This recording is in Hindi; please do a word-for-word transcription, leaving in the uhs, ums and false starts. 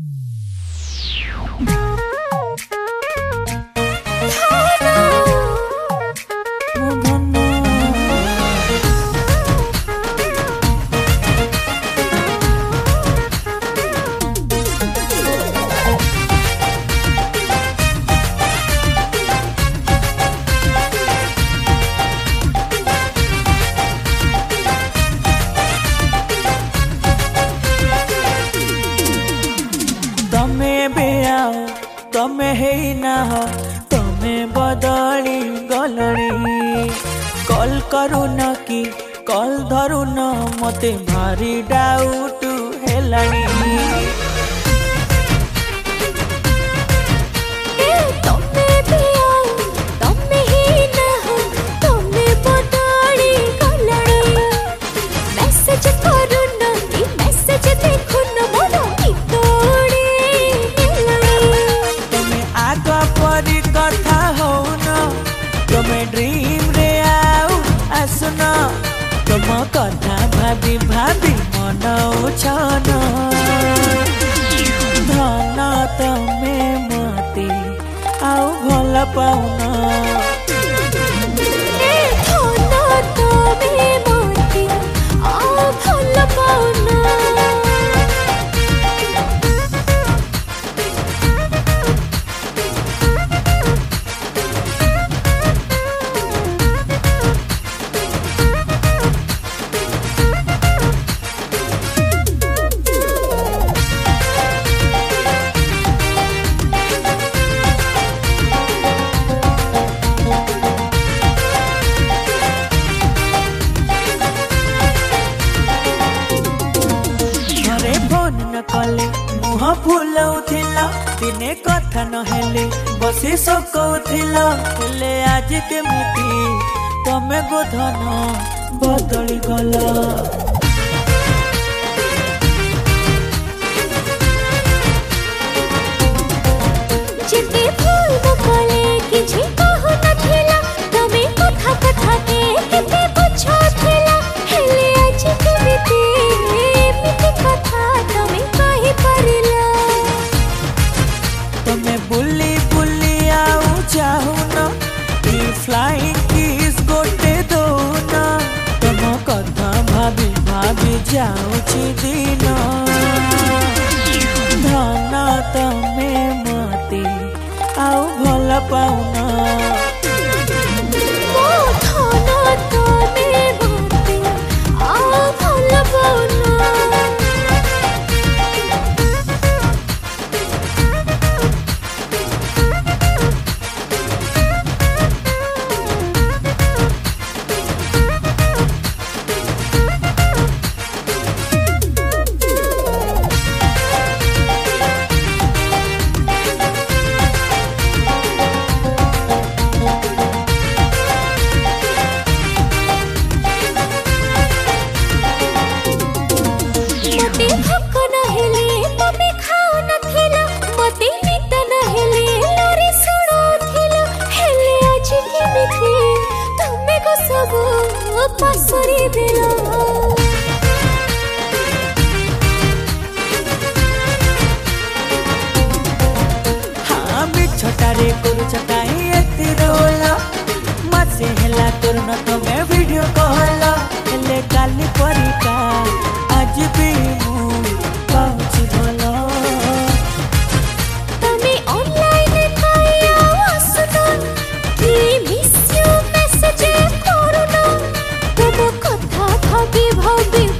तमे हेई ना हो तमे बदली गलणी कल करू न कि कल धरू न मते भारी डाउट हेलानी। ड्रीम रे आउ आसुन तुम कथा भाभी भाभी मन उछन धन तमे मते आउ भल पाउन कले मुह फुलाउथिला दिने कथा नहेले बसी सकौथिला हेले आज केमिति तमे गोधन बदली गला। जेते फूल बकले किछि कहु नथिला तमे कथा कथा के केते बुझथिला हेले आज केमिति एमिति कथा तमे कहि परिला। तमे बुली बुली आउ चाहुन ई फ्लाइंग किस गोटे दोन तम कथा भाभी भाभी जाउछि दिन धन तमे मते आउ भल पाउन पासरी दिला। हाँ मिछटारे करूछ काहे एते रोला मासे हेला तोर न तमे वीडियो कहला हेले काली परिका आज भी मु पाउछि भला। तमे ऑनलाइन खाया आसुना कि मिस यू मैसेज करूना तुम कथा भाभी भाभी